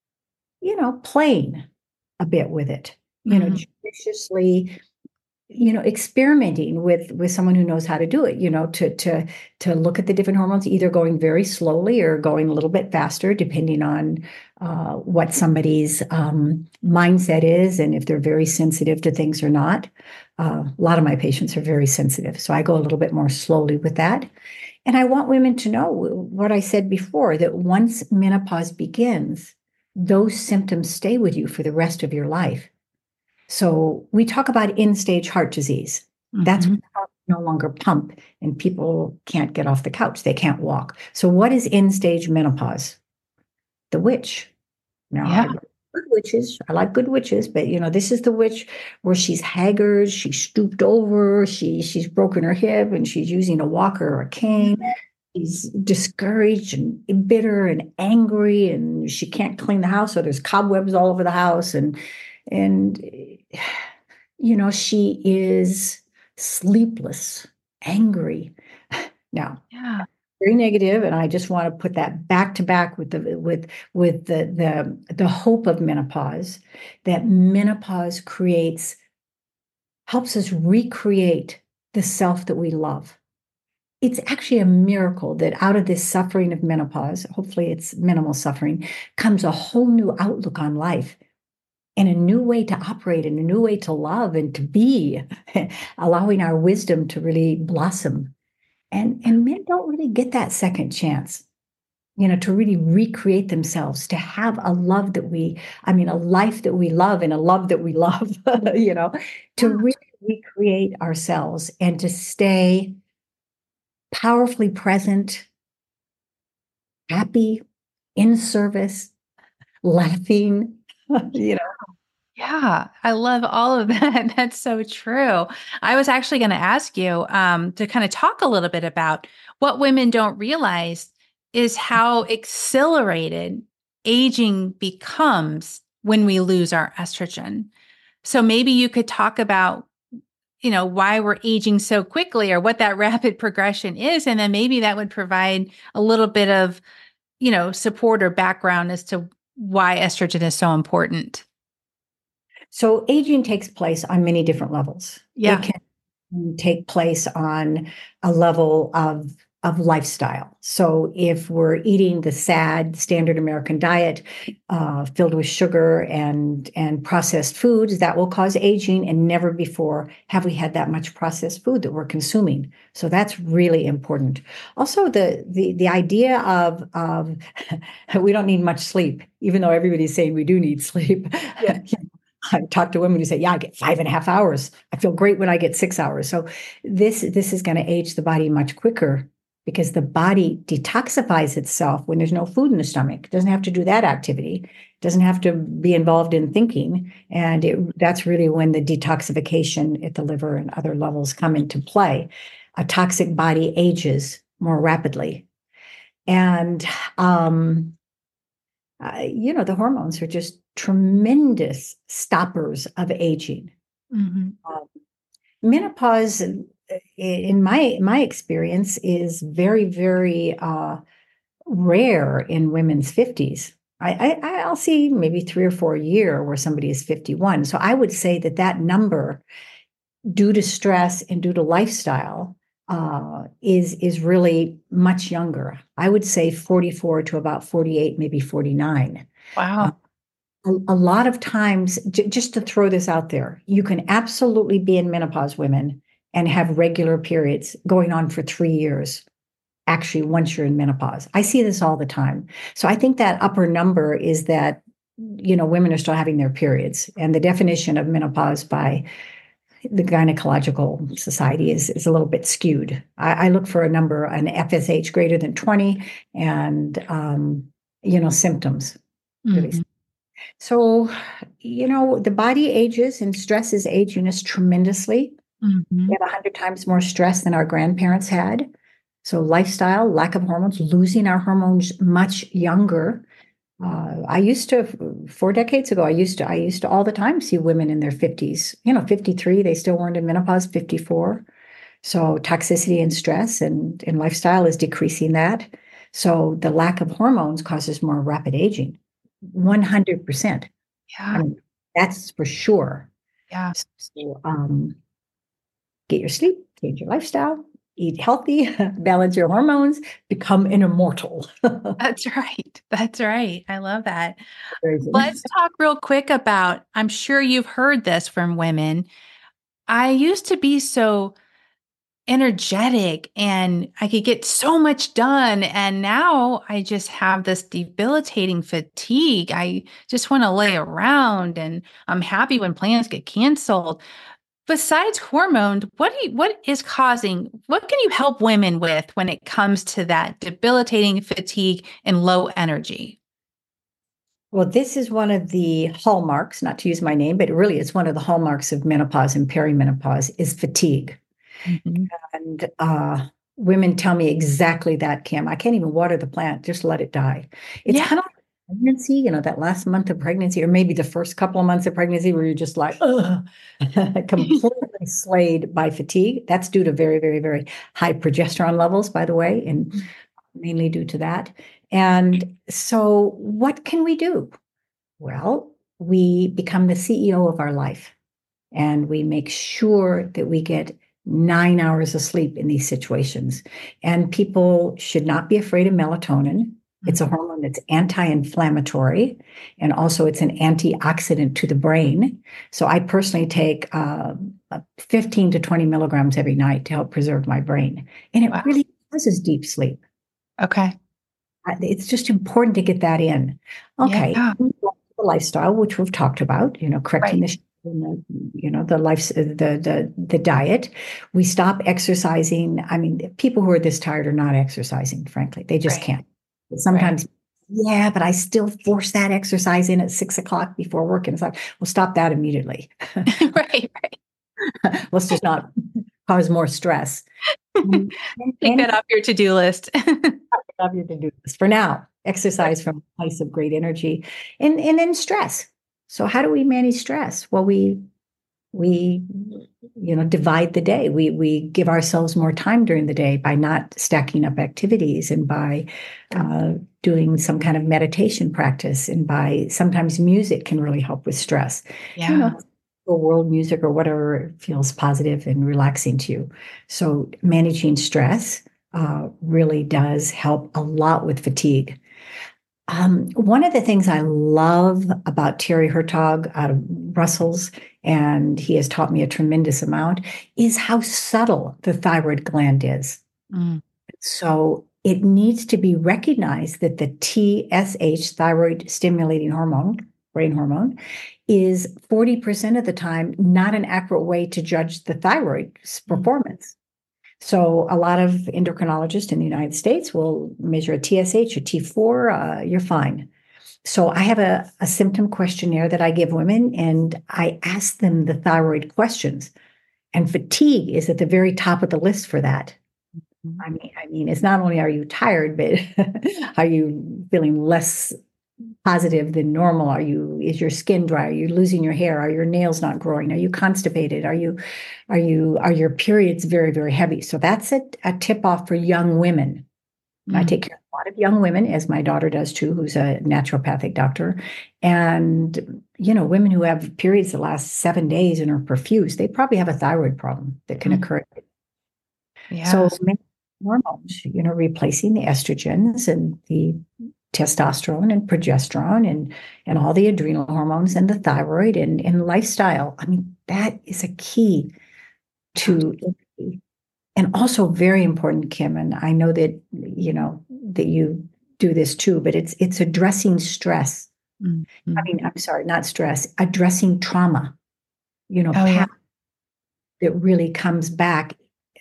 playing a bit with it, judiciously, experimenting with someone who knows how to do it, to look at the different hormones, either going very slowly or going a little bit faster, depending on what somebody's mindset is and if they're very sensitive to things or not. A lot of my patients are very sensitive, so I go a little bit more slowly with that. And I want women to know what I said before, that once menopause begins, those symptoms stay with you for the rest of your life. So we talk about end-stage heart disease. That's when the heart no longer pump and people can't get off the couch. They can't walk. So what is end-stage menopause? The witch. Now, I like good witches. I like good witches, but this is the witch where she's haggard, she's stooped over, she's broken her hip, and she's using a walker or a cane. She's discouraged and bitter and angry, and she can't clean the house, so there's cobwebs all over the house, and she is sleepless, angry. Now, very negative, and I just want to put that back to back with the hope of menopause. That menopause helps us recreate the self that we love. It's actually a miracle that out of this suffering of menopause, hopefully it's minimal suffering, comes a whole new outlook on life. and a new way to operate and a new way to love and to be, allowing our wisdom to really blossom. And men don't really get that second chance, to really recreate themselves, to have a love that a life that we love and a love that we love, to really recreate ourselves and to stay powerfully present, happy, in service, laughing, you know. Yeah, I love all of that. That's so true. I was actually going to ask you to kind of talk a little bit about what women don't realize is how accelerated aging becomes when we lose our estrogen. So maybe you could talk about, why we're aging so quickly or what that rapid progression is. And then maybe that would provide a little bit of, support or background as to why estrogen is so important. So aging takes place on many different levels. Yeah. It can take place on a level of lifestyle. So if we're eating the sad standard American diet filled with sugar and processed foods, that will cause aging, and never before have we had that much processed food that we're consuming. So that's really important. Also, the idea of we don't need much sleep, even though everybody's saying we do need sleep. Yeah. I talk to women who say, yeah, I get 5.5 hours. I feel great when I get 6 hours. So this is going to age the body much quicker because the body detoxifies itself when there's no food in the stomach. It doesn't have to do that activity. It doesn't have to be involved in thinking. And that's really when the detoxification at the liver and other levels come into play. A toxic body ages more rapidly. And, the hormones are just tremendous stoppers of aging. Mm-hmm. Menopause, in my experience, is very, very rare in women's 50s. I'll see maybe 3 or 4 a year where somebody is 51. So I would say that number, due to stress and due to lifestyle, is really much younger. I would say 44 to about 48, maybe 49. Wow. A lot of times, just to throw this out there, you can absolutely be in menopause, women, and have regular periods going on for 3 years. Actually, once you're in menopause, I see this all the time. So I think that upper number is that, women are still having their periods. And the definition of menopause by the Gynecological Society is a little bit skewed. I look for a number, an FSH greater than 20, and, symptoms. Really. Mm-hmm. So, the body ages and stresses aging us tremendously. Mm-hmm. We have 100 times more stress than our grandparents had. So lifestyle, lack of hormones, losing our hormones much younger. I used to, 4 decades ago, I used to all the time see women in their 50s, 53, they still weren't in menopause, 54. So toxicity and stress and lifestyle is decreasing that. So the lack of hormones causes more rapid aging. 100%. Yeah. That's for sure. Yeah. So, get your sleep, change your lifestyle, eat healthy, balance your hormones, become an immortal. That's right. That's right. I love that. Crazy. Let's talk real quick about, I'm sure you've heard this from women. I used to be so energetic and I could get so much done. And now I just have this debilitating fatigue. I just want to lay around, and I'm happy when plans get canceled. Besides hormones, what can you help women with when it comes to that debilitating fatigue and low energy? Well, this is one of the hallmarks, not to use my name, but really it's one of the hallmarks of menopause and perimenopause is fatigue. Mm-hmm. And women tell me exactly that, Kim. I can't even water the plant, just let it die. It's kind of like pregnancy, that last month of pregnancy, or maybe the first couple of months of pregnancy where you're just like, completely slayed by fatigue. That's due to very, very, very high progesterone levels, by the way, and mainly due to that. And so what can we do? Well, we become the CEO of our life, and we make sure that we get 9 hours of sleep in these situations. And people should not be afraid of melatonin. It's a hormone that's anti-inflammatory, and also it's an antioxidant to the brain. So I personally take 15 to 20 milligrams every night to help preserve my brain. And it really causes deep sleep. Okay. It's just important to get that in. Okay. Yeah. The lifestyle, which we've talked about, correcting Right. the diet. We stop exercising. I mean, people who are this tired are not exercising, frankly. They just can't. But sometimes, yeah, but I still force that exercise in at 6 o'clock before work. And it's like, well, stop that immediately. Right. Let's just not cause more stress. Take that off your to-do list. Love your to-do list for now. Exercise from a place of great energy, and then stress. So how do we manage stress? Well, we divide the day. We give ourselves more time during the day by not stacking up activities, and by doing some kind of meditation practice, and by sometimes music can really help with stress. Yeah. Or world music or whatever feels positive and relaxing to you. So managing stress really does help a lot with fatigue. One of the things I love about Terry Hertog out of Brussels, and he has taught me a tremendous amount, is how subtle the thyroid gland is. So it needs to be recognized that the TSH, thyroid stimulating hormone, brain hormone, is 40% of the time not an accurate way to judge the thyroid's performance. So a lot of endocrinologists in the United States will measure a TSH, a T4, you're fine. So I have a symptom questionnaire that I give women, and I ask them the thyroid questions. And fatigue is at the very top of the list for that. I mean, it's not only are you tired, but are you feeling less positive than normal? Is your skin dry? Are you losing your hair? Are your nails not growing? Are you constipated? Are your periods very, very heavy? So that's a tip off for young women. I take care of a lot of young women, as my daughter does too, who's a naturopathic doctor. And, women who have periods that last 7 days and are profuse, they probably have a thyroid problem that can occur. Yeah. So hormones, replacing the estrogens and the testosterone and progesterone and all the adrenal hormones and the thyroid and lifestyle. I mean, that is a key to, and also very important, Kim, and I know that, that you do this too, but it's addressing stress. I mean, I'm sorry, not stress, addressing trauma, that really comes back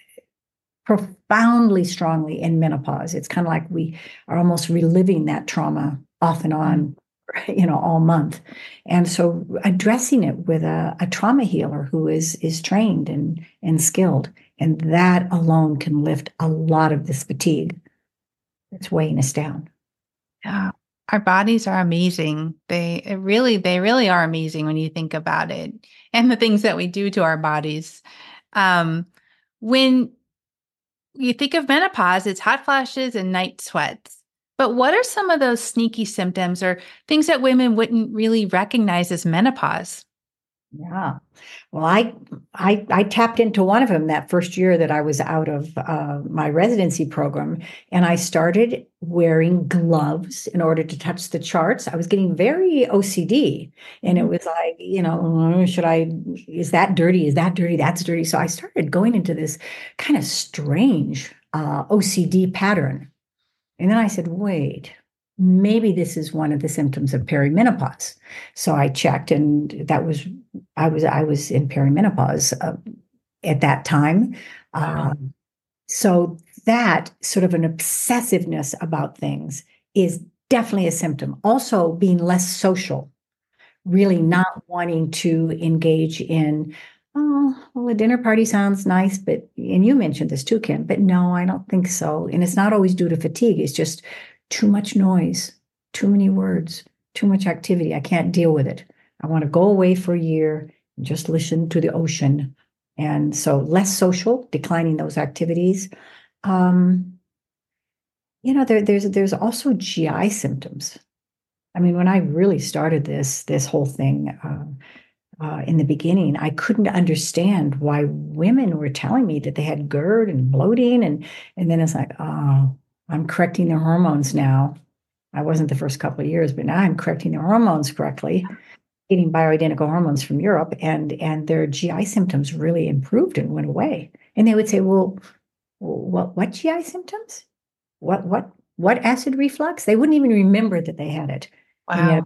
profoundly strongly in menopause. It's kind of like we are almost reliving that trauma off and on, all month. And so addressing it with a trauma healer who is trained and skilled, and that alone can lift a lot of this fatigue that's weighing us down. Yeah. Our bodies are amazing. They really are amazing when you think about it, and the things that we do to our bodies. When you think of menopause, it's hot flashes and night sweats. But what are some of those sneaky symptoms or things that women wouldn't really recognize as menopause? Yeah. Well, I tapped into one of them that first year that I was out of my residency program, and I started wearing gloves in order to touch the charts. I was getting very OCD, and it was like, is that dirty? Is that dirty? That's dirty. So I started going into this kind of strange OCD pattern. And then I said, wait, maybe this is one of the symptoms of perimenopause. So I checked, and I was in perimenopause at that time. So that sort of an obsessiveness about things is definitely a symptom. Also, being less social, really not wanting to engage in, oh, well, a dinner party sounds nice, and you mentioned this too, Kim, but no, I don't think so. And it's not always due to fatigue. It's just too much noise, too many words, too much activity. I can't deal with it. I want to go away for a year and just listen to the ocean. And so less social, declining those activities. There's also GI symptoms. I mean, when I really started this whole thing in the beginning, I couldn't understand why women were telling me that they had GERD and bloating, and then it's like, oh, I'm correcting their hormones now. I wasn't the first couple of years, but now I'm correcting their hormones correctly, getting bioidentical hormones from Europe, and their GI symptoms really improved and went away. And they would say, well, what GI symptoms? What acid reflux? They wouldn't even remember that they had it. And yet, Wow.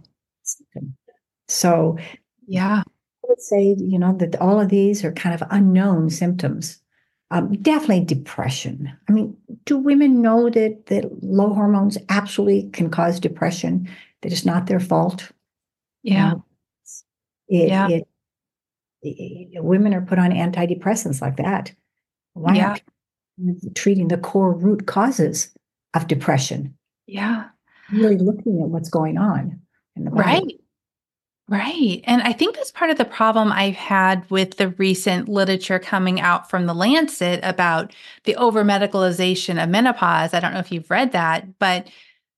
so Yeah. I would say, that all of these are kind of unknown symptoms. Definitely depression. I mean, do women know that low hormones absolutely can cause depression? That it's not their fault. Yeah. Yeah. Women are put on antidepressants like that. Why Yeah. aren't people treating the core root causes of depression? Yeah. Really looking at what's going on in the body. Right. Right. And I think that's part of the problem I've had with the recent literature coming out from the Lancet about the over medicalization of menopause. I don't know if you've read that, but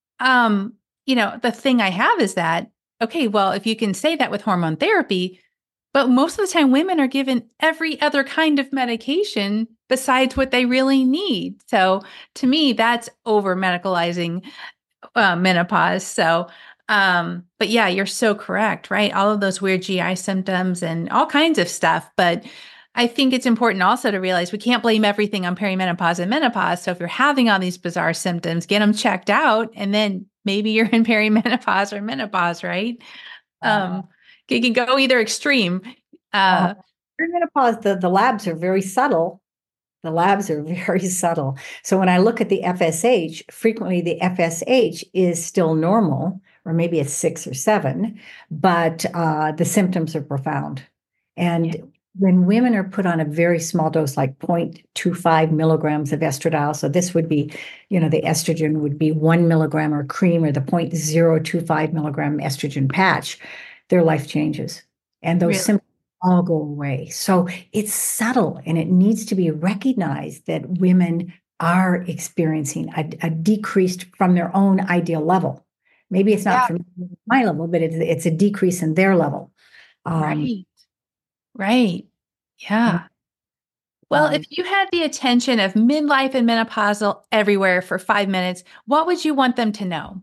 the thing I have is that, okay, well, if you can say that with hormone therapy, but most of the time women are given every other kind of medication besides what they really need. So to me, that's over medicalizing menopause. So, but yeah, you're so correct, right? All of those weird GI symptoms and all kinds of stuff. But I think it's important also to realize we can't blame everything on perimenopause and menopause. So if you're having all these bizarre symptoms, get them checked out, and then maybe you're in perimenopause or menopause, right? Uh, It can go either extreme. uh, Uh, Perimenopause, the labs are very subtle. The labs are very subtle. So when I look at the FSH, frequently the FSH is still normal, or maybe it's 6 or 7, but the symptoms are profound. And yeah, when women are put on a very small dose, like 0.25 milligrams of estradiol, so this would be, the estrogen would be 1 milligram or cream, or the 0.025 milligram estrogen patch, their life changes. And those really. symptoms all go away. So it's subtle, and it needs to be recognized that women are experiencing a decreased from their own ideal level. Maybe it's not Yeah, from my level, but it's a decrease in their level. Um, right. Right. you know, Yeah. Well, if um, you had the attention of midlife and menopausal everywhere for 5 minutes, what would you want them to know?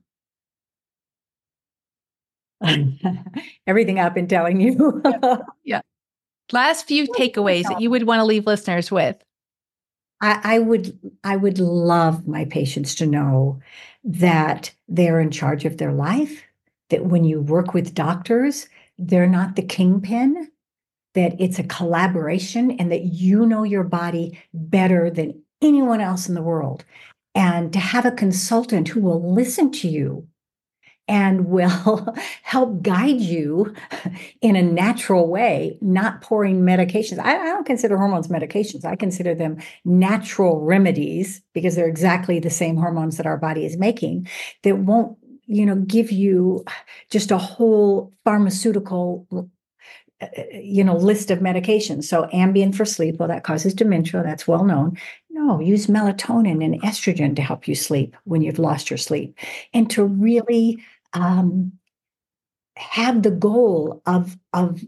everything I've been telling you. Yeah. Yeah. Last few takeaways that you would want to leave listeners with. I would love my patients to know that they're in charge of their life, that when you work with doctors, they're not the kingpin, that it's a collaboration, and that you know your body better than anyone else in the world. And to have a consultant who will listen to you and will help guide you in a natural way, not pouring medications. I don't consider hormones medications. I consider them natural remedies, because they're exactly the same hormones that our body is making, that won't, give you just a whole pharmaceutical list of medications. So Ambien for sleep, well, that causes dementia. That's well known. No, use melatonin and estrogen to help you sleep when you've lost your sleep, and to really um, have the goal of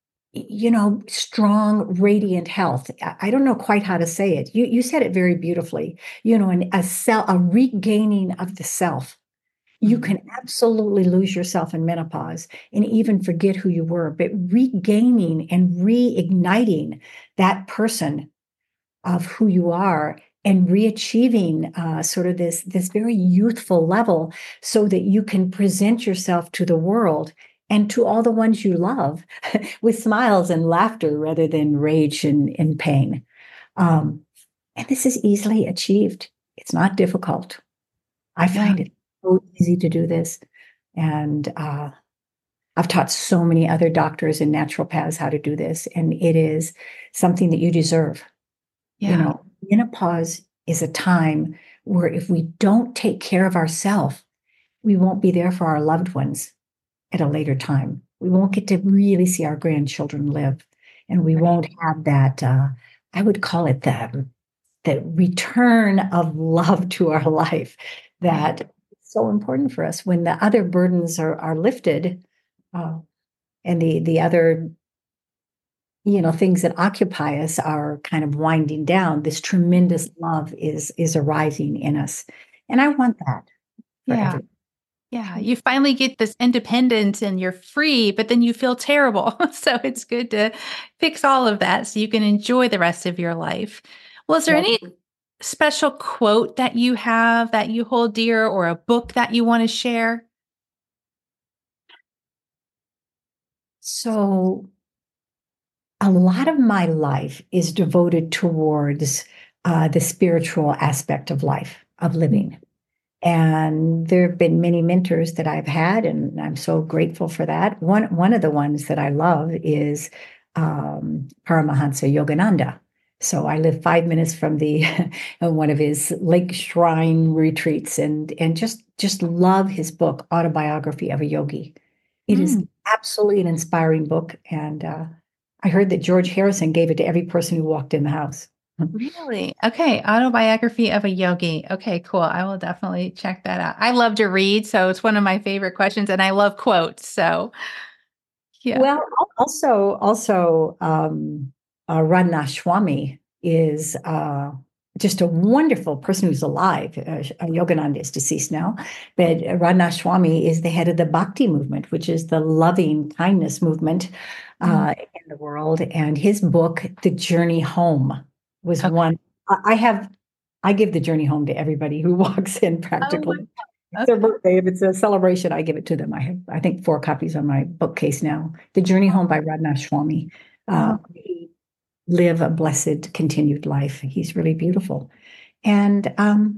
strong, radiant health. I don't know quite how to say it. You said it very beautifully. And a regaining of the self. You Mhm. can absolutely lose yourself in menopause and even forget who you were, but regaining and reigniting that person of who you are, and reachieving sort of this very youthful level, so that you can present yourself to the world and to all the ones you love with smiles and laughter rather than rage and pain. Um, and this is easily achieved. It's not difficult. I Yeah. find it so easy to do this. And I've taught so many other doctors and naturopaths how to do this. And it is something that you deserve. Yeah. Menopause is a time where if we don't take care of ourselves, we won't be there for our loved ones at a later time. We won't get to really see our grandchildren live. And we Right. won't have that, I would call it the return of love to our life, Right. that is so important for us when the other burdens are lifted, uh, and the other things that occupy us are kind of winding down. This tremendous love is arising in us, and I want that for Yeah. everyone. Yeah, you finally get this independence and you're free, but then you feel terrible. So it's good to fix all of that so you can enjoy the rest of your life. Well, is there Yes. any special quote that you have that you hold dear or a book that you want to share? So a lot of my life is devoted towards the spiritual aspect of life, of living. And there have been many mentors that I've had, and I'm so grateful for that. One of the ones that I love is Paramahansa Yogananda. So I live 5 minutes from the one of his lake shrine retreats, and just love his book, Autobiography of a Yogi. It is Mm, absolutely an inspiring book, and I heard that George Harrison gave it to every person who walked in the house. really? Okay. Autobiography of a yogi. Okay, cool. I will definitely check that out. I love to read, so it's one of my favorite questions, and I love quotes. So, yeah. Well, also, Radhanath Swami is just a wonderful person who's alive. Yogananda is deceased now, but Radhanath Swami is the head of the Bhakti movement, which is the loving kindness movement Mm, in the world. And his book, The Journey Home, was okay. one I give the journey home to everybody who walks in Oh, practically. wow. It's their birthday. If it's a celebration, I give it to them. I have, I think, 4 copies on my bookcase now. The Journey Home by Radhanath Swami. Oh, He live a blessed, continued life. He's really beautiful. And,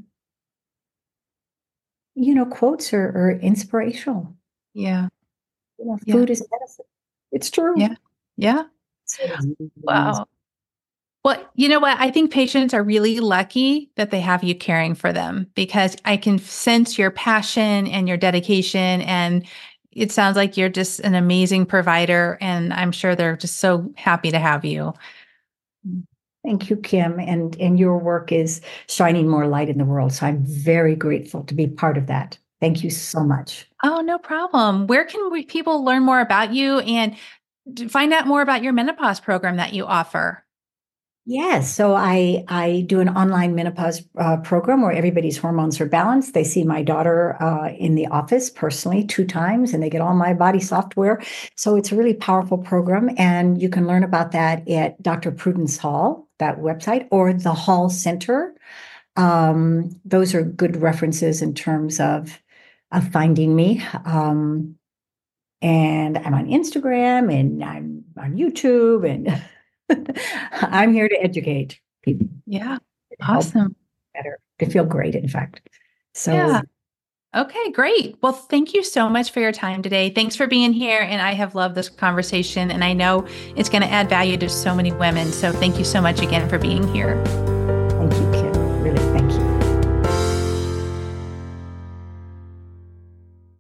quotes are inspirational. yeah. Yeah. Food is medicine. It's true. Yeah. Yeah. So Wow. Well, you know what? I think patients are really lucky that they have you caring for them because I can sense your passion and your dedication. And it sounds like you're just an amazing provider. And I'm sure they're just so happy to have you. Thank you, Kim. And your work is shining more light in the world. So I'm very grateful to be part of that. Thank you so much. Oh, no problem. Where can people learn more about you and find out more about your menopause program that you offer? Yes, so I do an online menopause program where everybody's hormones are balanced. They see my daughter in the office personally 2 times, and they get all my body software. So it's a really powerful program, and you can learn about that at Dr. Prudence Hall, that website, or the Hall Center. Those are good references in terms of finding me. And I'm on Instagram, and I'm on YouTube, and I'm here to educate people, Yeah. to help Awesome. better, to feel great, in fact. So Yeah. Okay, great. Well, thank you so much for your time today. Thanks for being here. And I have loved this conversation. And I know it's going to add value to so many women. So thank you so much again for being here.